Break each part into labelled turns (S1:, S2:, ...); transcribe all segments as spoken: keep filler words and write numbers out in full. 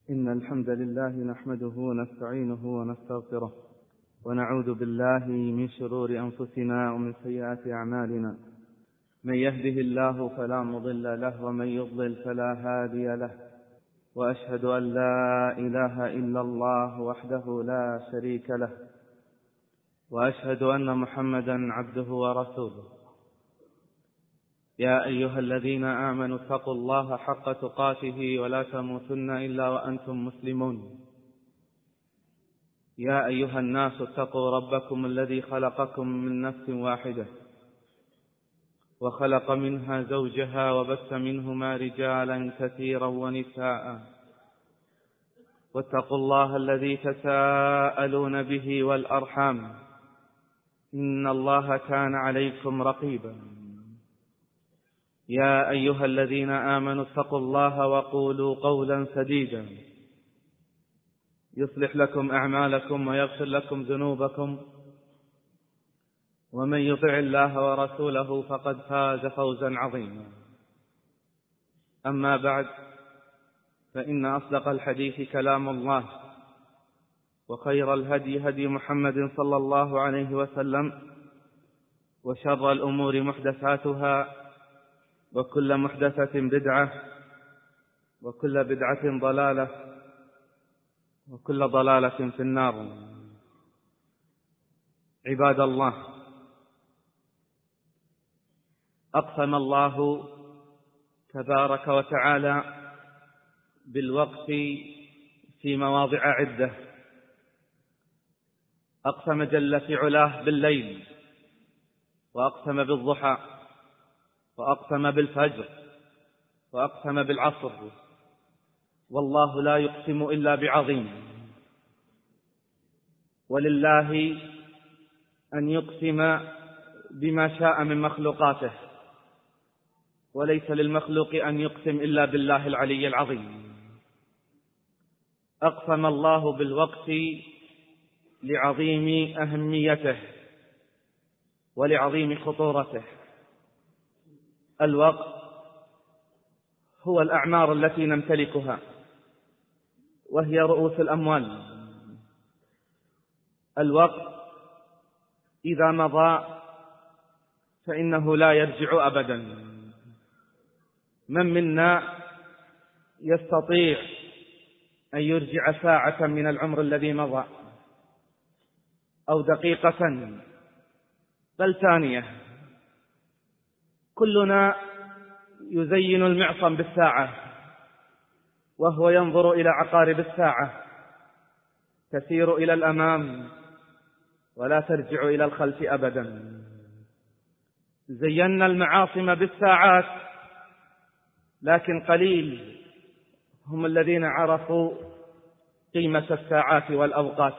S1: إن الحمد لله نحمده ونستعينه ونستغفره ونعوذ بالله من شرور أنفسنا ومن سيئات أعمالنا. من يهده الله فلا مضل له ومن يضلل فلا هادي له، وأشهد أن لا إله إلا الله وحده لا شريك له، وأشهد أن محمدا عبده ورسوله. يا أيها الذين آمنوا اتقوا الله حق تقاته ولا تموتن إلا وأنتم مسلمون. يا أيها الناس اتقوا ربكم الذي خلقكم من نفس واحدة وخلق منها زوجها وبث منهما رجالا كثيرا ونساء، واتقوا الله الذي تساءلون به والأرحام إن الله كان عليكم رقيبا. يا أيها الذين آمنوا اتقوا الله وقولوا قولا سديدا يصلح لكم أعمالكم ويغفر لكم ذنوبكم، ومن يطع الله ورسوله فقد فاز فوزا عظيما. أما بعد، فإن أصدق الحديث كلام الله، وخير الهدي هدي محمد صلى الله عليه وسلم، وشر الأمور محدثاتها، وكل محدثة بدعة، وكل بدعة ضلالة، وكل ضلالة في النار. عباد الله، أقسم الله تبارك وتعالى بالوقت في مواضع عدة. أقسم جل في علاه بالليل، وأقسم بالضحى، وأقسم بالفجر، وأقسم بالعصر، والله لا يقسم إلا بعظيم. ولله أن يقسم بما شاء من مخلوقاته، وليس للمخلوق أن يقسم إلا بالله العلي العظيم. أقسم الله بالوقت لعظيم أهميته ولعظيم خطورته. الوقت هو الأعمار التي نمتلكها، وهي رؤوس الأموال. الوقت إذا مضى فإنه لا يرجع أبدا. من منا يستطيع أن يرجع ساعة من العمر الذي مضى، أو دقيقة، بل ثانية؟ كلنا يزين المعصم بالساعة، وهو ينظر إلى عقارب الساعة تسير إلى الأمام ولا ترجع إلى الخلف أبدا. زينا المعاصم بالساعات، لكن قليل هم الذين عرفوا قيمة الساعات والأوقات.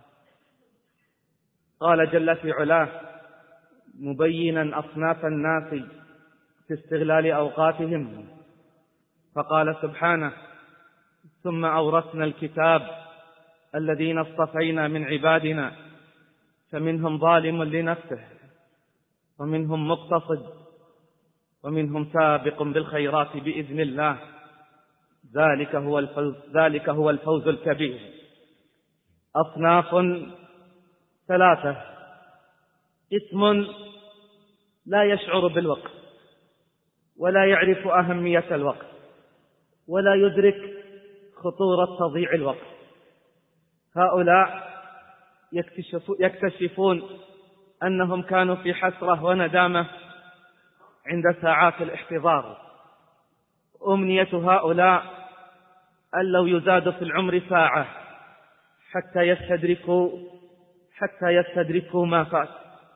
S1: قال جل في علاه مبينا أصناف الناس في استغلال أوقاتهم، فقال سبحانه: ثم أورثنا الكتاب الذين اصطفينا من عبادنا فمنهم ظالم لنفسه ومنهم مقتصد ومنهم سابق بالخيرات بإذن الله، ذلك هو الفوز, ذلك هو الفوز الكبير. أصناف ثلاثة: قسم لا يشعر بالوقت ولا يعرف أهمية الوقت ولا يدرك خطورة تضييع الوقت. هؤلاء يكتشفون أنهم كانوا في حسرة وندامة عند ساعات الاحتضار. أمنية هؤلاء أن لو يزاد في العمر ساعة حتى يستدركوا حتى يستدركوا ما فات.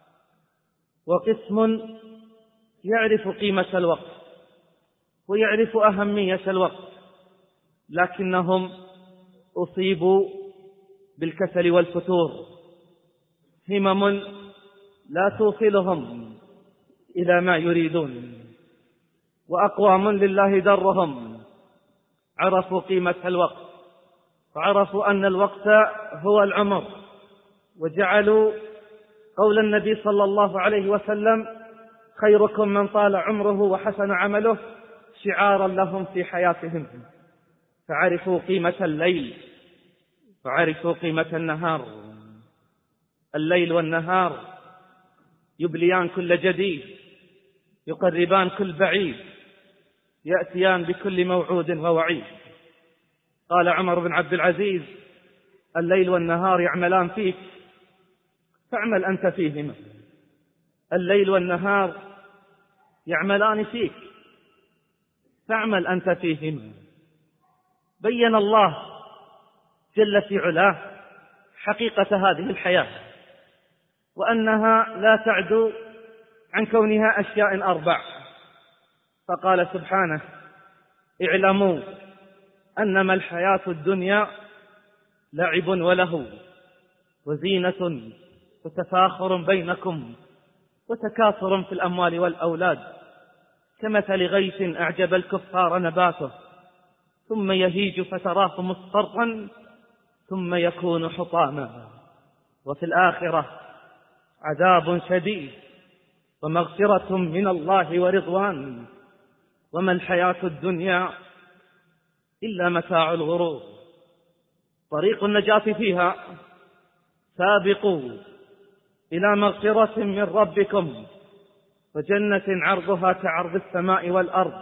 S1: وقسم يعرف قيمة الوقت ويعرف أهمية الوقت، لكنهم أصيبوا بالكسل والفتور، همم لا توصلهم إلى ما يريدون. وأقوام لله درهم عرفوا قيمة الوقت، وعرفوا أن الوقت هو العمر، وجعلوا قول النبي صلى الله عليه وسلم: خيركم من طال عمره وحسن عمله، شعارا لهم في حياتهم. فعرفوا قيمة الليل وعرفوا قيمة النهار. الليل والنهار يبليان كل جديد، يقربان كل بعيد، يأتيان بكل موعود ووعيد. قال عمر بن عبد العزيز: الليل والنهار يعملان فيك فاعمل أنت فيهما. الليل والنهار يعملان فيك فاعمل أنت فيهما. بين الله جل في علاه حقيقة هذه الحياة، وأنها لا تعدو عن كونها أشياء أربع. فقال سبحانه: اعلموا أنما الحياة الدنيا لعب ولهو وزينة وتفاخر بينكم وتكاثر في الأموال والأولاد كمثل غيث أعجب الكفار نباته ثم يهيج فتراه مصفرا ثم يكون حطاما وفي الآخرة عذاب شديد ومغفرة من الله ورضوان وما الحياة الدنيا إلا متاع الغرور. طريق النجاة فيها: سابقوا إلى مغفرة من ربكم وجنة عرضها كعرض السماء والأرض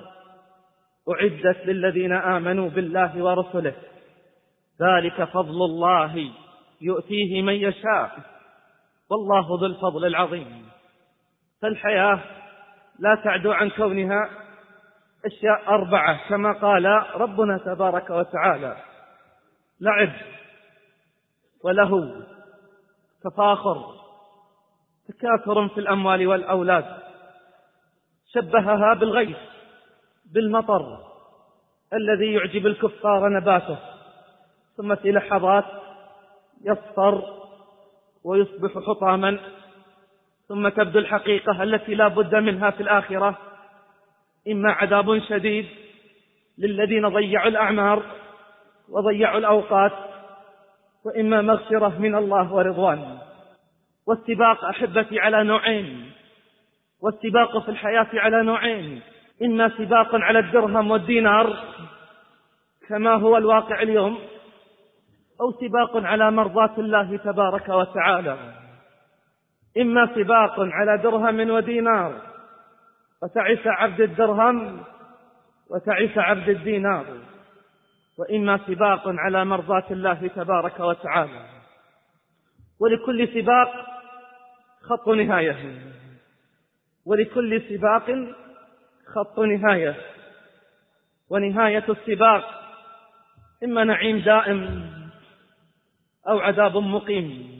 S1: أعدت للذين آمنوا بالله ورسله ذلك فضل الله يؤتيه من يشاء والله ذو الفضل العظيم. فالحياة لا تعدو عن كونها أشياء أربعة كما قال ربنا تبارك وتعالى: لعب ولهو تفاخر تكاثر في الأموال والأولاد. شبهها بالغيث بالمطر الذي يعجب الكفار نباته ثم في لحظات يصفر ويصبح حطاما ثم تبدو الحقيقة التي لا بد منها في الآخرة: إما عذاب شديد للذين ضيعوا الأعمار وضيعوا الأوقات، وإما مغفرة من الله ورضوان. والسباق أحبتي على نوعين، والسباق في الحياة على نوعين: إما سباق على الدرهم والدينار كما هو الواقع اليوم، أو سباق على مرضاة الله تبارك وتعالى. إما سباق على درهم ودينار وتعس عبد الدرهم وتعس عبد الدينار، وإما سباق على مرضاة الله تبارك وتعالى. ولكل سباق خط نهاية، ولكل سباق خط نهاية، ونهاية السباق إما نعيم دائم أو عذاب مقيم.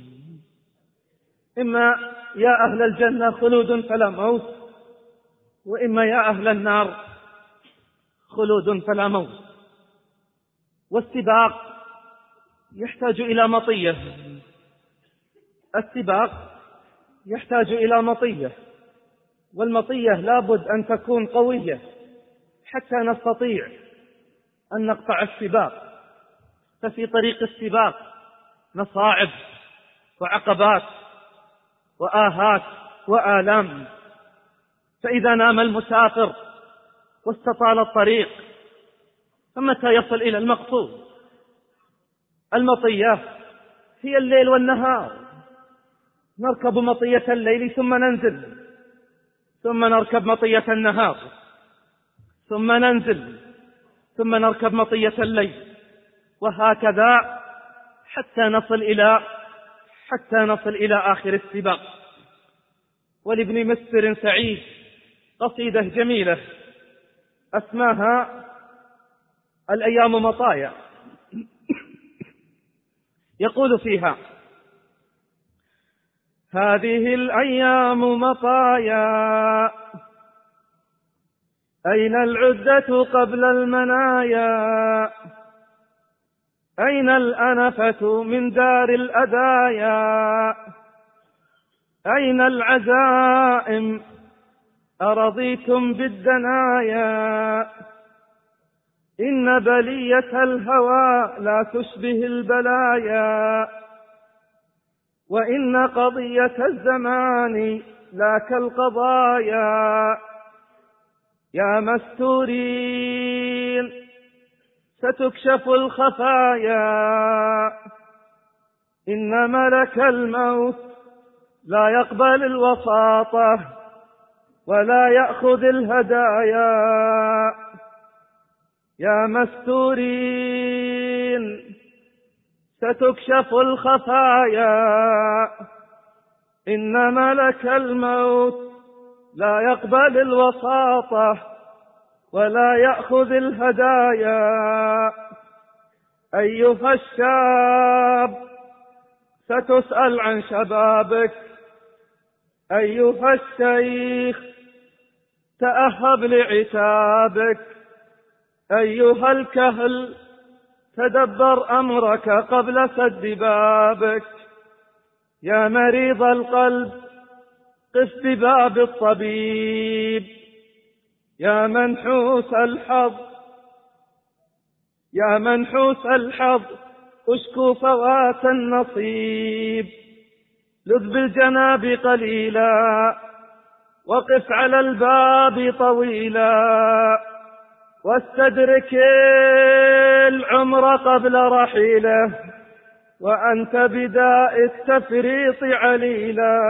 S1: إما يا أهل الجنة خلود فلا موت، وإما يا أهل النار خلود فلا موت. والسباق يحتاج إلى مطية، السباق يحتاج إلى مطية، والمطية لابد أن تكون قوية حتى نستطيع أن نقطع السباق. ففي طريق السباق مصاعب وعقبات وآهات وآلام، فإذا نام المسافر واستطال الطريق فمتى يصل إلى المقصود؟ المطية هي الليل والنهار، نركب مطية الليل ثم ننزل، ثم نركب مطية النهار، ثم ننزل، ثم نركب مطية الليل، وهكذا حتى نصل إلى حتى نصل إلى آخر السباق. ولابن مسر سعيد قصيدة جميلة أسماها الأيام مطايا، يقول فيها: هذه الأيام مطايا أين العدة قبل المنايا، أين الأنفة من دار الأدايا، أين العزائم أرضيتم بالدنايا، إن بلية الهوى لا تشبه البلايا، وإن قضية الزمان لا كالقضايا، يا مستورين ستكشف الخفايا، إن ملك الموت لا يقبل الوساطة ولا يأخذ الهدايا. يا مستورين ستكشف الخفايا، إن ملك الموت لا يقبل الوساطة ولا يأخذ الهدايا. أيها الشاب ستسأل عن شبابك، أيها الشيخ تأهب لعتابك، أيها الكهل تدبر أمرك قبل سد بابك. يا مريض القلب قف بباب الطبيب، يا منحوس الحظ يا منحوس الحظ اشكو فوات النصيب. لذ بالجناب قليلا وقف على الباب طويلا، واستدرك العمر قبل رحيله، وأنت بداء التفريط عليلا.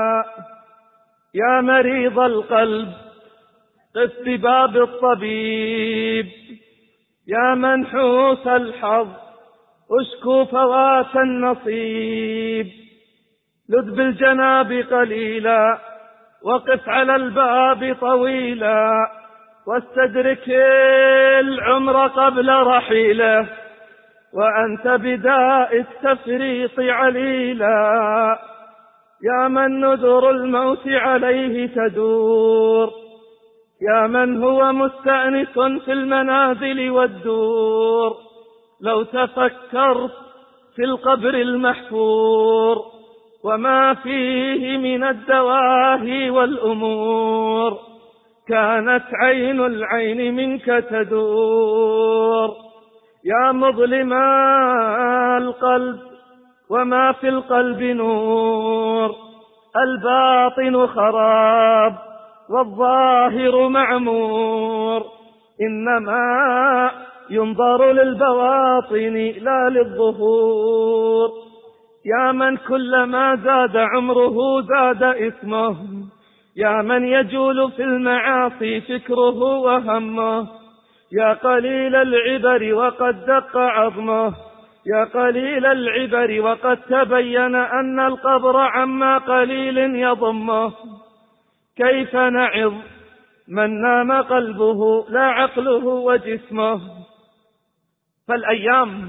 S1: يا مريض القلب قف بباب الطبيب، يا منحوس الحظ اشكو فوات النصيب. لذ بالجناب قليلا وقف على الباب طويلا، واستدرك العمر قبل رحيله، وأنت بداء التفريط عليلا. يا من نذر الموت عليه تدور، يا من هو مستأنس في المنازل والدور، لو تفكرت في القبر المحفور وما فيه من الدواهي والأمور، كانت عين العين منك تدور. يا مظلم القلب وما في القلب نور، الباطن خراب والظاهر معمور، إنما ينظر للبواطن لا للظهور. يا من كلما زاد عمره زاد إثمه، يا من يجول في المعاصي فكره وهمه، يا قليل العبر وقد دق عظمه، يا قليل العبر وقد تبين أن القبر عما قليل يضمه. كيف نعظ من نام قلبه لا عقله وجسمه؟ فالأيام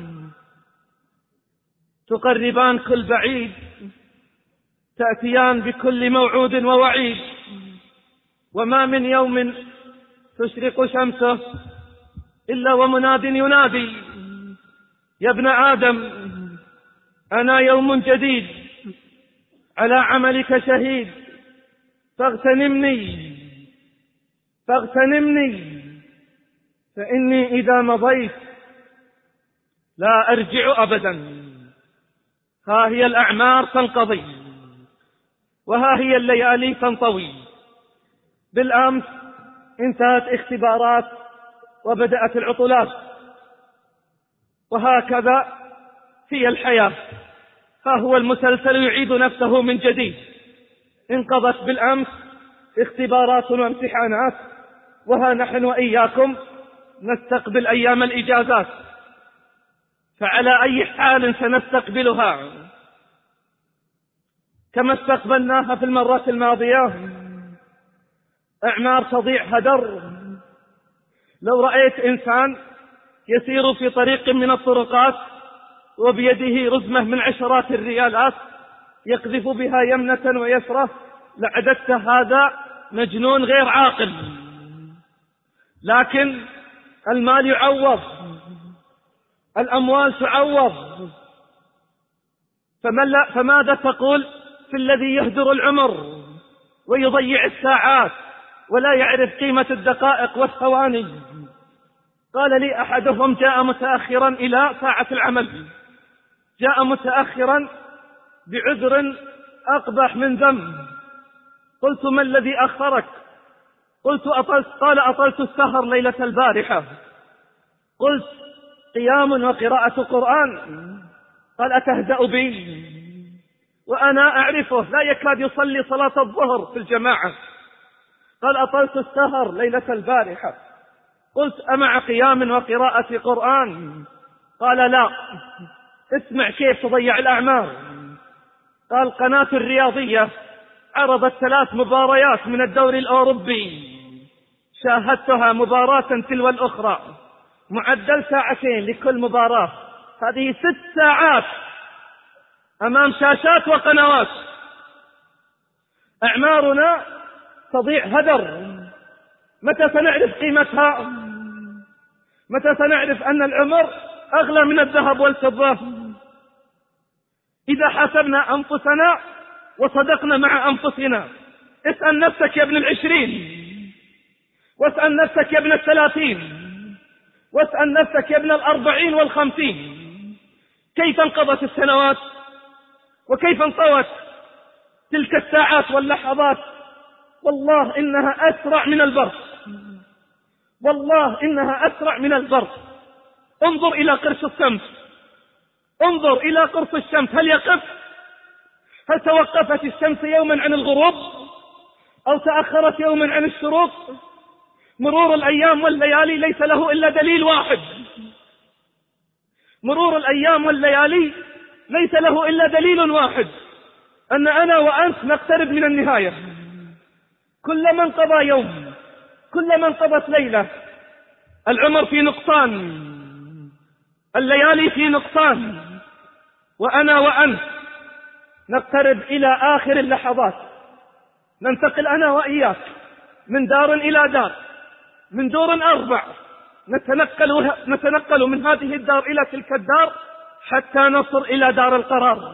S1: تقربان كل بعيد، تأتيان بكل موعود ووعيد، وما من يوم تشرق شمسه إلا ومناد ينادي: يا ابن آدم أنا يوم جديد على عملك شهيد، فاغتنمني فاغتنمني فإني إذا مضيت لا أرجع أبدا. ها هي الأعمار تنقضي، وها هي الليالي تنطوي. بالأمس انتهت اختبارات وبدأت العطلات، وهكذا هي الحياة. ها هو المسلسل يعيد نفسه من جديد. انقضت بالأمس اختبارات وامتحانات، وها نحن وإياكم نستقبل أيام الإجازات. فعلى أي حال سنستقبلها كما استقبلناها في المرات الماضية؟ أعمار تضيع هدر. لو رأيت إنسان يسير في طريق من الطرقات وبيده رزمة من عشرات الريالات يقذف بها يمنة ويسرة، لعددت هذا مجنون غير عاقل. لكن المال يعوض، الأموال تعوض. فماذا تقول في الذي يهدر العمر ويضيع الساعات ولا يعرف قيمة الدقائق والثواني؟ قال لي أحدهم: جاء متأخرا إلى ساعة العمل، جاء متأخرا بعذر أقبح من ذنب. قلت: ما الذي أخرك؟ قلت: أطلت. قال: أطلت السهر ليلة البارحة. قلت:
S2: قيام وقراءة قرآن. قال أتهزأ بي وأنا أعرفه لا يكاد يصلي صلاة الظهر في الجماعة. قال أطلت السهر ليلة البارحة. قلت أمع قيام وقراءة قرآن؟ قال لا. اسمع كيف تضيع الأعمار. قال قناة الرياضية عرضت ثلاث مباريات من الدوري الأوروبي، شاهدتها مباراة تلو الأخرى، معدل ساعتين لكل مباراة، هذه ست ساعات أمام شاشات وقنوات. أعمارنا تضيع هدر. متى سنعرف قيمتها؟ متى سنعرف أن العمر أغلى من الذهب والفضة؟ إذا حاسبنا أنفسنا وصدقنا مع أنفسنا. اسأل نفسك يا ابن العشرين، واسأل نفسك يا ابن الثلاثين، واسأل نفسك يا ابن الأربعين والخمسين، كيف انقضت السنوات وكيف انطوت تلك الساعات واللحظات. والله إنها أسرع من البرق، والله إنها أسرع من البرق. انظر إلى قرص الشمس، انظر إلى قرص الشمس، هل يقف؟ هل توقفت الشمس يوما عن الغروب أو تأخرت يوما عن الشروق؟ مرور الأيام والليالي ليس له إلا دليل واحد، مرور الأيام والليالي ليس له إلا دليل واحد، أن أنا وأنت نقترب من النهاية. كلما انقضى يوم، كلما انقضت ليلة، العمر في نقصان، الليالي في نقصان، وأنا وأنت نقترب إلى آخر اللحظات. ننتقل أنا وإياك من دار إلى دار، من دور أربع، نتنقل, نتنقل من هذه الدار إلى تلك الدار حتى نصل إلى دار القرار.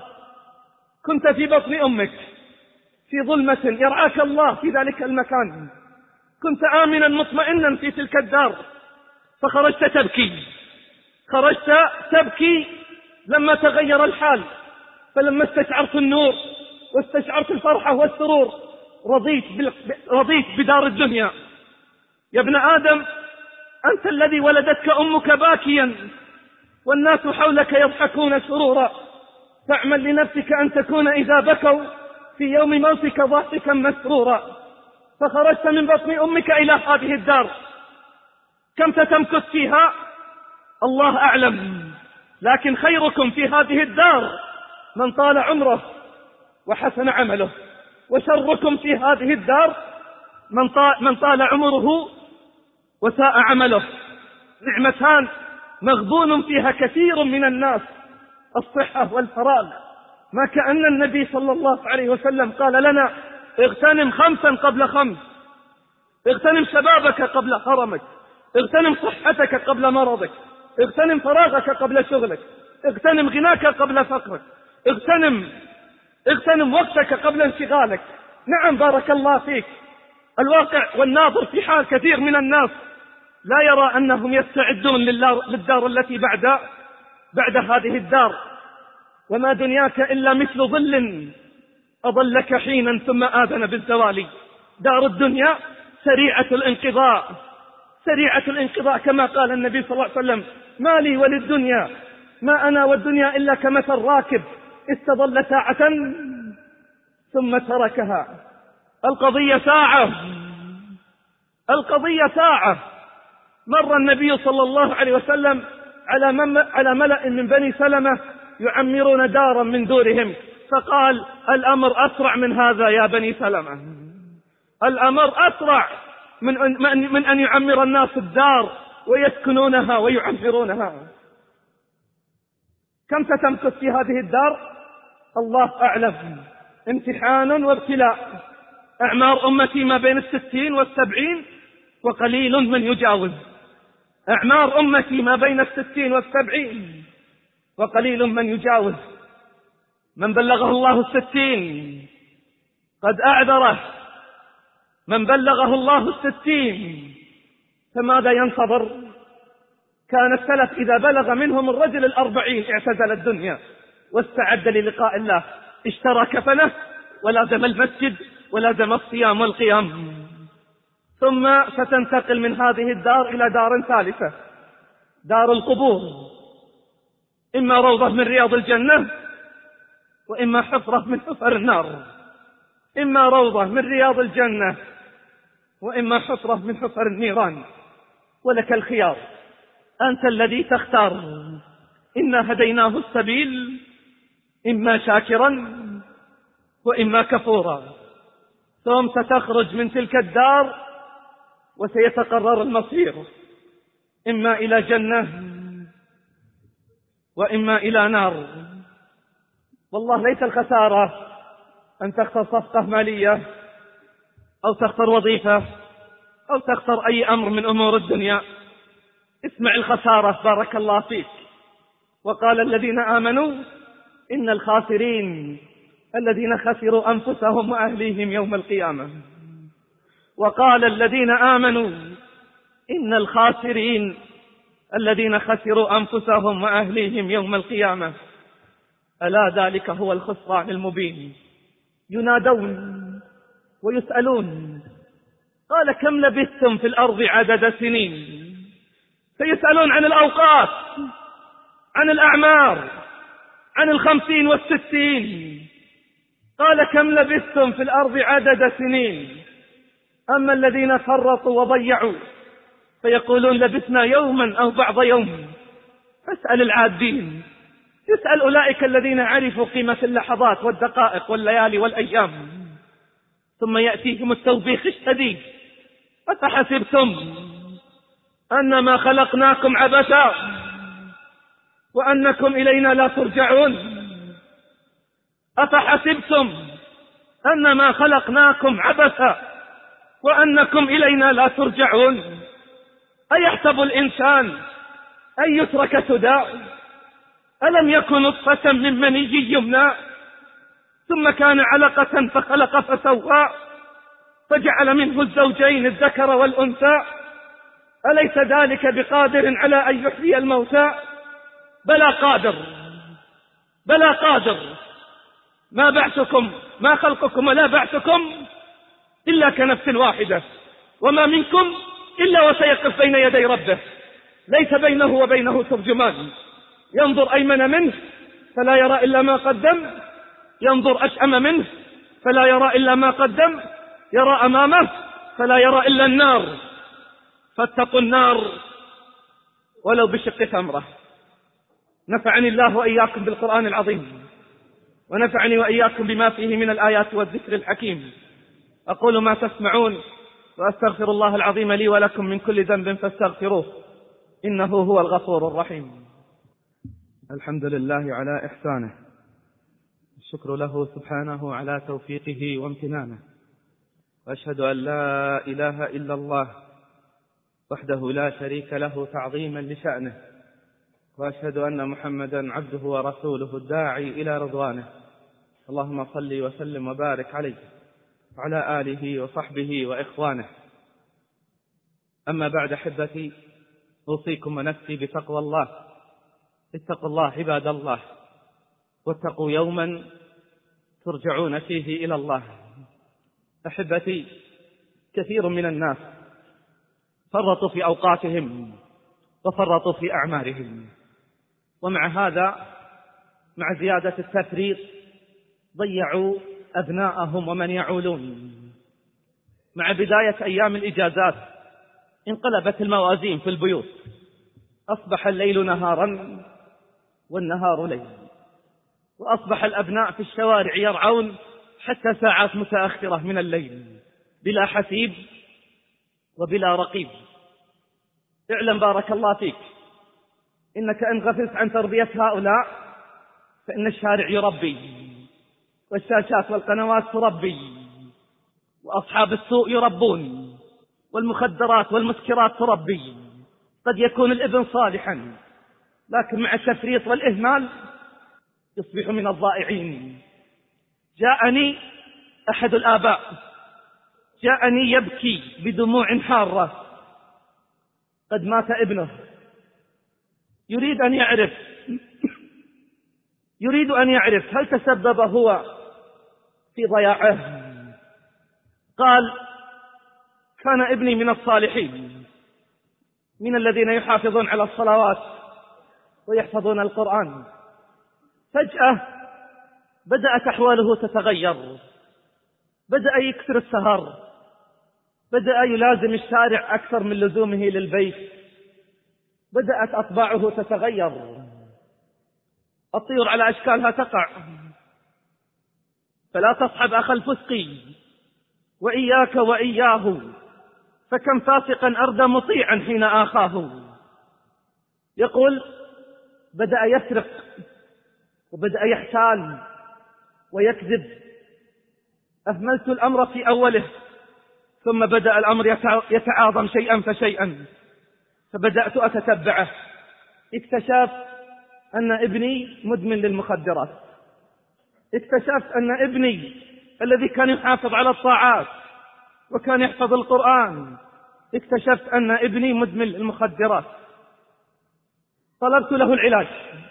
S2: كنت في بطن أمك في ظلمة يرعاك الله في ذلك المكان، كنت آمنا مطمئنا في تلك الدار، فخرجت تبكي، خرجت تبكي لما تغير الحال، فلما استشعرت النور واستشعرت الفرحة والسرور رضيت, رضيت بدار الدنيا. يا ابن آدم، أنت الذي ولدتك أمك باكيا والناس حولك يضحكون سرورا، فاعمل لنفسك أن تكون إذا بكوا في يوم موتك ضاحكا مسرورا. فخرجت من بطن أمك إلى هذه الدار، كم ستمكث فيها الله أعلم، لكن خيركم في هذه الدار من طال عمره وحسن عمله، وشركم في هذه الدار من طال, من طال عمره وساء عمله. نعمتان مغبون فيها كثير من الناس، الصحة والفراغ. ما كأن النبي صلى الله عليه وسلم قال لنا اغتنم خمسا قبل خمس، اغتنم شبابك قبل هرمك، اغتنم صحتك قبل مرضك، اغتنم فراغك قبل شغلك، اغتنم غناك قبل فقرك، اغتنم اغتنم وقتك قبل انشغالك. نعم بارك الله فيك. الواقع والناظر في حال كثير من الناس لا يرى أنهم يستعدون للدار التي بعد بعد هذه الدار. وما دنياك إلا مثل ظل أظلك حينا ثم آذن بالزوال. دار الدنيا سريعة الانقضاء، سريعة الانقضاء، كما قال النبي صلى الله عليه وسلم ما لي وللدنيا، ما أنا والدنيا إلا كمثل راكب استظل ساعة ثم تركها. القضية ساعة، القضية ساعة. مر النبي صلى الله عليه وسلم على على ملأ من بني سلمة يعمرون دارا من دورهم، فقال الأمر أسرع من هذا يا بني سلمة، الأمر أسرع من أن, من أن يعمر الناس الدار ويسكنونها ويعمرونها. كم ستمكث في هذه الدار الله أعلم. امتحان وابتلاء. أعمار أمتي ما بين الستين والسبعين وقليل من يجاوز. أعمار أمتي ما بين الستين والسبعين وقليل من يجاوز. من بلغه الله الستين قد أعذره، من بلغه الله الستين فماذا ينتظر؟ كان السلف إذا بلغ منهم الرجل الأربعين اعتزل الدنيا واستعد للقاء الله، اشترى كفنه ولازم المسجد ولازم الصيام والقيام. ثم ستنتقل من هذه الدار إلى دار ثالثة، دار القبور إما روضة من رياض الجنة وإما حفرة من حفر النار، إما روضة من رياض الجنة وإما حفرة من حفر النيران، ولك الخيار، أنت الذي تختار. إنا هديناه السبيل إما شاكرا وإما كفورا، ثم ستخرج من تلك الدار وسيتقرر المصير، إما إلى جنة وإما إلى نار. والله ليس الخسارة أن تخسر صفقة مالية أو تخسر وظيفة أو تخسر أي أمر من أمور الدنيا. اسمع الخسارة بارك الله فيك. وقال الذين آمنوا إن الخاسرين الذين خسروا أنفسهم وأهليهم يوم القيامة. وقال الذين آمنوا إن الخاسرين الذين خسروا أنفسهم وأهليهم يوم القيامة ألا ذلك هو الخسران المبين. ينادون ويسألون قال كم لبثتم في الأرض عدد سنين. سيسألون عن الأوقات، عن الأعمار، عن الخمسين والستين. قال كم لبثتم في الأرض عدد سنين. أما الذين فرطوا وضيعوا فيقولون لبثنا يوما أو بعض يوم. فاسأل العادين، يسأل أولئك الذين عرفوا قيمة اللحظات والدقائق والليالي والأيام. ثم يأتيهم التوبيخ الشديد. أفحسبتم أنما خلقناكم عبثا وأنكم إلينا لا ترجعون. أفحسبتم أنما خلقناكم عبثا وأنكم إلينا لا ترجعون. أيحسب الإنسان أن يترك سدى؟ ألم يكن نطفة من مني يمنى ثم كان علقة فخلق فسوى فجعل منه الزوجين الذكر والأنثى. أليس ذلك بقادر على أن يحيي الموتى؟ بلى قادر، بلى قادر. ما بعثكم ما خلقكم ولا بعثكم إلا كنفس واحدة، وما منكم إلا وسيقف بين يدي ربه ليس بينه وبينه ترجمان. ينظر أيمن منه فلا يرى إلا ما قدم، ينظر أشأم منه فلا يرى إلا ما قدم، يرى أمامه فلا يرى إلا النار. فاتقوا النار ولو بشق تمرة. نفعني الله وإياكم بالقرآن العظيم، ونفعني وإياكم بما فيه من الآيات والذكر الحكيم. أقول ما تسمعون وأستغفر الله العظيم لي ولكم من كل ذنب فاستغفروه إنه هو الغفور الرحيم.
S1: الحمد لله على إحسانه، الشكر له سبحانه على توفيقه وامتنانه، وأشهد أن لا إله إلا الله وحده لا شريك له تعظيما لشأنه، وأشهد أن محمدا عبده ورسوله الداعي إلى رضوانه. اللهم صل وسلم وبارك عليه وعلى آله وصحبه وإخوانه. أما بعد أحبتي، أوصيكم ونفسي بتقوى الله. اتقوا الله عباد الله، واتقوا يوما ترجعون فيه إلى الله. أحبتي، كثير من الناس فرطوا في أوقاتهم وفرطوا في أعمارهم، ومع هذا مع زيادة التفريط ضيعوا أبناءهم ومن يعولون. مع بداية أيام الإجازات انقلبت الموازين في البيوت، أصبح الليل نهارا والنهار ليل، وأصبح الأبناء في الشوارع يرعون حتى ساعات متأخرة من الليل بلا حسيب وبلا رقيب. اعلم بارك الله فيك إنك إن غفلت عن تربية هؤلاء فإن الشارع يربي، والشاشات والقنوات تربي، وأصحاب السوء يربون، والمخدرات والمسكرات تربي. قد يكون الابن صالحا لكن مع التفريط والإهمال يصبح من الضائعين. جاءني أحد الآباء جاءني يبكي بدموع حارة، قد مات ابنه، يريد أن يعرف يريد أن يعرف هل تسبب هو في ضياعه. قال: كان ابني من الصالحين
S2: من الذين يحافظون على الصلوات ويحفظون القرآن. فجأة بدأت أحواله تتغير، بدأ يكثر السهر، بدأ يلازم الشارع أكثر من لزومه للبيت، بدأت أطباعه تتغير، الطيور على أشكالها تقع. فلا تصحب أخ الفسق وإياك وإياه، فكم فاسقا أردى مطيعا حين آخاه. يقول بدأ يسرق وبدأ يحتال ويكذب. أهملت الأمر في أوله، ثم بدأ الأمر يتعاظم شيئا فشيئا، فبدأت أتتبعه. اكتشفت أن ابني مدمن للمخدرات، اكتشفت أن ابني الذي كان يحافظ على الطاعات وكان يحفظ القرآن، اكتشفت أن ابني مدمن للمخدرات. طلبت له العلاج،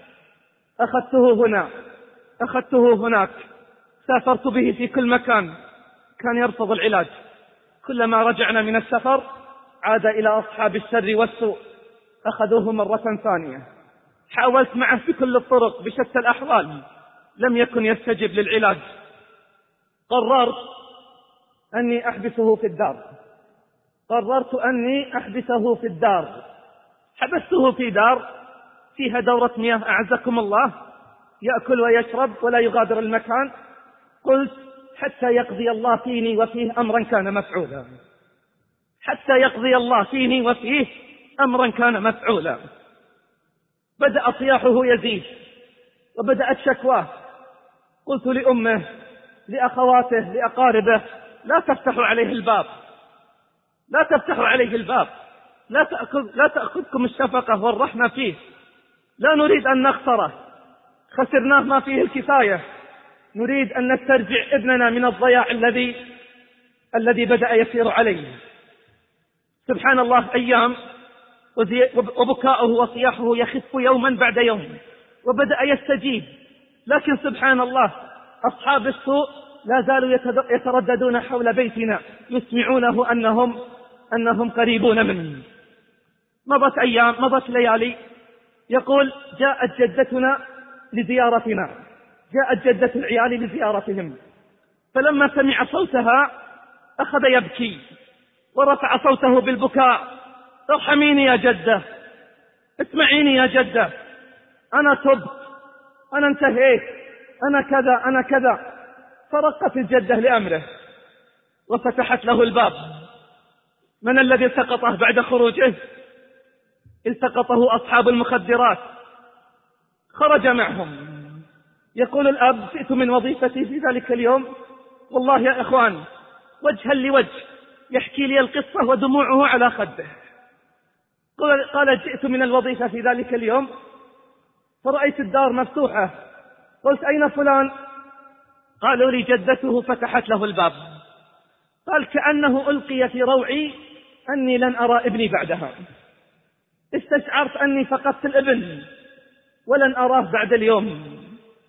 S2: أخذته هنا، أخذته هناك، سافرت به في كل مكان، كان يرفض العلاج. كلما رجعنا من السفر عاد إلى أصحاب الشر والسوء، أخذوه مرة ثانية. حاولت معه بكل الطرق بشتى الأحوال، لم يكن يستجب للعلاج. قررت أني أحبسه في الدار، قررت أني أحبسه في الدار. حبسته في دار فيها دورة مياه أعزكم الله، يأكل ويشرب ولا يغادر المكان. قلت حتى يقضي الله فيني وفيه أمرا كان مفعولا، حتى يقضي الله فيني وفيه أمرا كان مفعولا. بدأ صياحه يزيد وبدأت شكواه. قلت لأمه، لأخواته، لأقاربه، لا تفتحوا عليه الباب، لا تفتحوا عليه الباب، لا تأخذ لا تأخذكم الشفقة والرحمة فيه، لا نريد أن نخسره، خسرناه ما فيه الكفاية، نريد أن نسترجع ابننا من الضياع الذي الذي بدأ يسير عليه. سبحان الله، أيام وبكاؤه وصياحه يخف يوما بعد يوم، وبدأ يستجيب. لكن سبحان الله، أصحاب السوء لا زالوا يترددون حول بيتنا، يسمعونه أنهم أنهم قريبون منه. مضت أيام، مضت ليالي. يقول جاءت جدتنا لزيارتنا، جاءت جدة العيال لزيارتهم، فلما سمع صوتها أخذ يبكي ورفع صوته بالبكاء: ارحميني يا جدة، اسمعيني يا جدة، أنا تبت، أنا انتهيت، أنا كذا، أنا كذا. فرقت الجدة لأمره وفتحت له الباب. من الذي التقطه بعد خروجه؟ التقطه أصحاب المخدرات، خرج معهم. يقول الأب: جئت من وظيفتي في ذلك اليوم، والله يا إخوان وجها لوجه يحكي لي القصة ودموعه على خده. قال: جئت من الوظيفة في ذلك اليوم فرأيت الدار مفتوحة، قلت: أين فلان؟ قالوا لي جدته فتحت له الباب. قال: كأنه ألقي في روعي أني لن أرى ابني بعدها، استشعرت أني فقدت الابن ولن أراه بعد اليوم.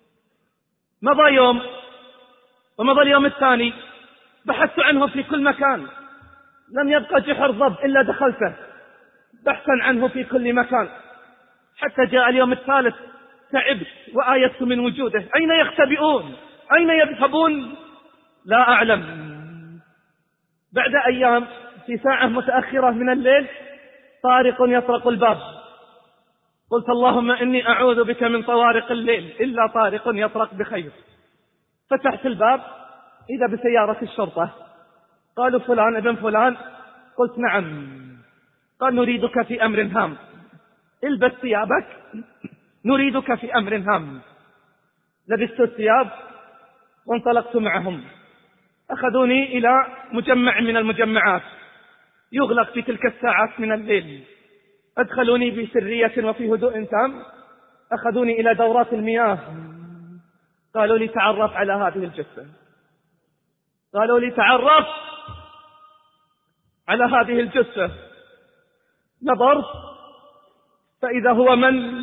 S2: مضى يوم ومضى اليوم الثاني، بحثت عنه في كل مكان، لم يبقى جحر ضب إلا دخلته بحثا عنه في كل مكان، حتى جاء اليوم الثالث تعبت وآيست من وجوده. أين يختبئون؟ أين يذهبون؟ لا أعلم. بعد أيام في ساعة متأخرة من الليل طارق يطرق الباب. قلت: اللهم إني أعوذ بك من طوارق الليل إلا طارق يطرق بخير. فتحت الباب إذا بسيارة الشرطة. قالوا: فلان ابن فلان. قلت: نعم. قال: نريدك في أمر هام، البس ثيابك، نريدك في أمر هام. لبست الثياب وانطلقت معهم. أخذوني إلى مجمع من المجمعات يغلق في تلك الساعات من الليل. أدخلوني بسرية وفي هدوء تام. أخذوني إلى دورات المياه. قالوا لي: تعرف على هذه الجثة. قالوا لي: تعرف على هذه الجثة. نظرت فإذا هو من؟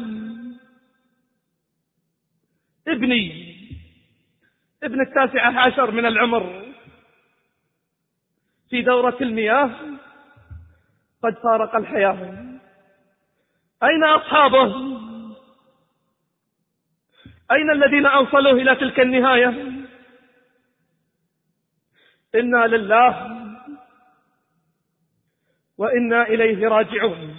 S2: ابني، ابن التاسعة عشر من العمر، في دورة المياه، قد فارق الحياة. أين أصحابه؟ أين الذين أوصلوا إلى تلك النهاية؟ إنا لله وإنا إليه راجعون.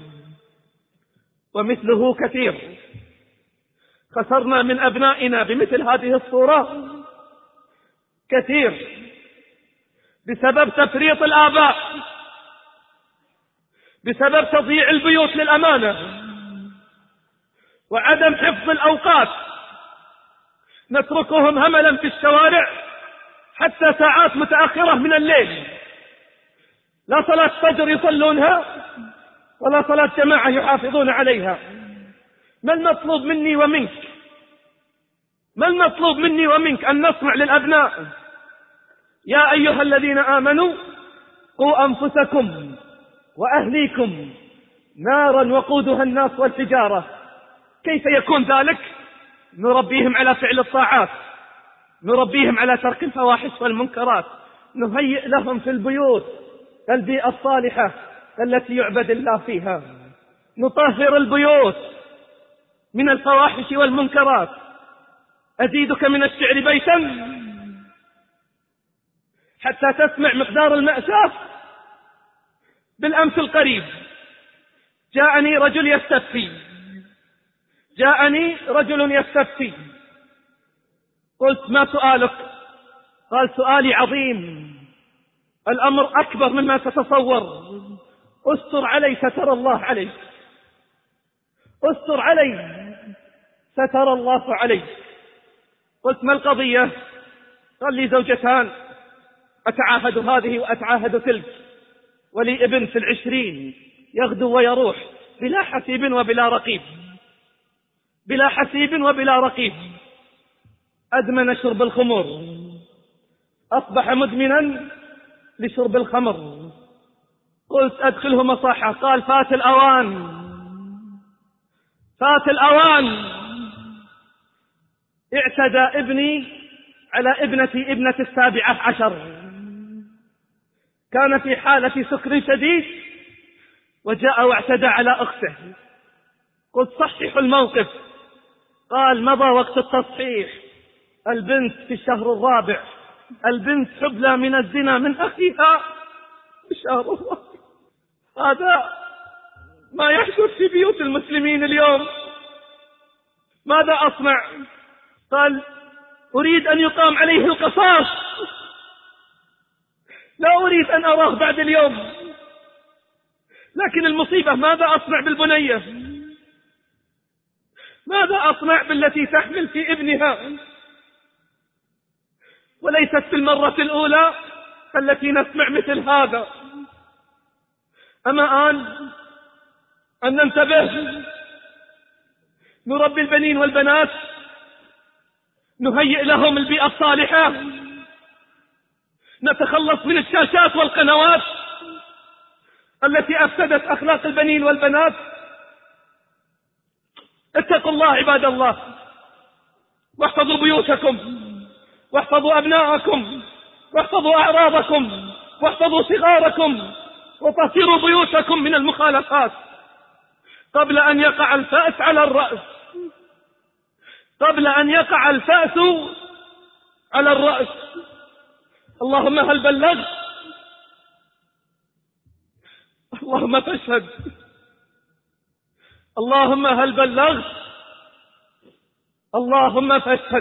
S2: ومثله كثير. خسرنا من أبنائنا بمثل هذه الصورة كثير بسبب تفريط الآباء، بسبب تضييع البيوت للأمانة وعدم حفظ الأوقات. نتركهم هملا في الشوارع حتى ساعات متأخرة من الليل، لا صلاة فجر يصلونها ولا صلاة جماعة يحافظون عليها. ما المطلوب مني ومنك؟ ما المطلوب مني ومنك؟ أن نصنع للأبناء. يا أيها الذين آمنوا قوا أنفسكم وأهليكم نارا وقودها الناس والحجارة. كيف يكون ذلك؟ نربيهم على فعل الطاعات، نربيهم على ترك الفواحش والمنكرات، نهيئ لهم في البيوت البيئة الصالحة التي يعبد الله فيها، نطهر البيوت من الفواحش والمنكرات. أزيدك من الشعر بيتا حتى تسمع مقدار المأساة. بالأمس القريب جاءني رجل يستفتي جاءني رجل يستفتي قلت: ما سؤالك؟ قال: سؤالي عظيم، الأمر أكبر مما تتصور، استر علي ستر الله عليك، استر علي ستر الله عليك. قلت: ما القضية؟ قال لي: زوجتان، أتعاهد هذه وأتعاهد تلك، ولي ابن في العشرين يغدو ويروح بلا حسيب وبلا رقيب، بلا حسيب وبلا رقيب. أدمن شرب الخمر، أصبح مدمنا لشرب الخمر. قلت: أدخله مصحة. قال: فات الأوان، فات الأوان. اعتدى ابني على ابنتي ابنة السابعة عشر، كان في حالة سكر شديد وجاء واعتدى على أخته. قلت: صححوا الموقف. قال: مضى وقت التصحيح، البنت في الشهر الرابع، البنت حبلى من الزنا من أخيها في الشهر الرابع. هذا ما يحدث في بيوت المسلمين اليوم. ماذا أصنع؟ قال: أريد أن يقام عليه القصاص، لا أريد أن أراه بعد اليوم. لكن المصيبة، ماذا أصنع بالبنية؟ ماذا أصنع بالتي تحمل في ابنها؟ وليست في المرة الأولى التي نسمع مثل هذا. أما آن أن ننتبه، نربي البنين والبنات، نهيئ لهم البيئة الصالحة، نتخلص من الشاشات والقنوات التي أفسدت أخلاق البنين والبنات. اتقوا الله عباد الله، واحفظوا بيوتكم، واحفظوا أبناءكم، واحفظوا أعراضكم، واحفظوا صغاركم، وطهروا بيوتكم من المخالفات قبل أن يقع الفأس على الرأس، قبل أن يقع الفأس على الرأس. اللهم هل بلغت؟ اللهم فاشهد. اللهم هل بلغت؟ اللهم فاشهد.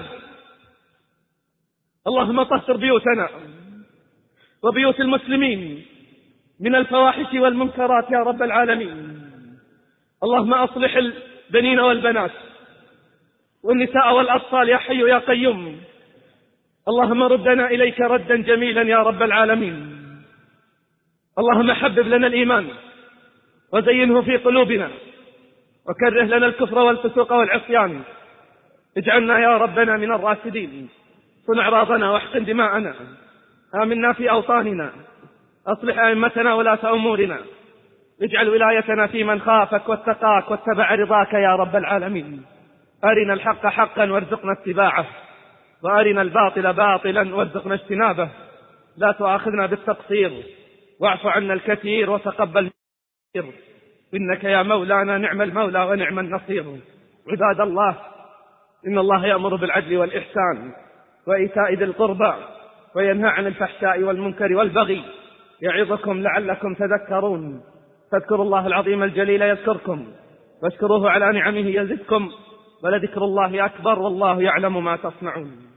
S2: اللهم طهر بيوتنا وبيوت المسلمين من الفواحش والمنكرات يا رب العالمين. اللهم أصلح البنين والبنات والنساء والأطفال يا حي يا قيوم. اللهم ردنا إليك ردا جميلا يا رب العالمين. اللهم حبب لنا الإيمان وزينه في قلوبنا وكره لنا الكفر والفسوق والعصيان. اجعلنا يا ربنا من الراشدين. صن أعراضنا واحقن دماءنا. آمنا في أوطاننا. أصلح أئمتنا ولاة أمورنا. اجعل ولايتنا في من خافك واتقاك واتبع رضاك يا رب العالمين. أرنا الحق حقا وارزقنا اتباعه، وأرنا الباطل باطلا وارزقنا اجتنابه. لا تؤاخذنا بالتقصير، واعف عنا الكثير وتقبل إنك يا مولانا نعم المولى ونعم النصير. عباد الله، إن الله يأمر بالعدل والإحسان وإيتاء ذي القربى وينهى عن الفحشاء والمنكر والبغي، يعظكم لعلكم تذكرون. فاذكروا الله العظيم الجليل يذكركم، واشكروه على نعمه يزدكم، ولذكر الله أكبر، والله يعلم ما تصنعون.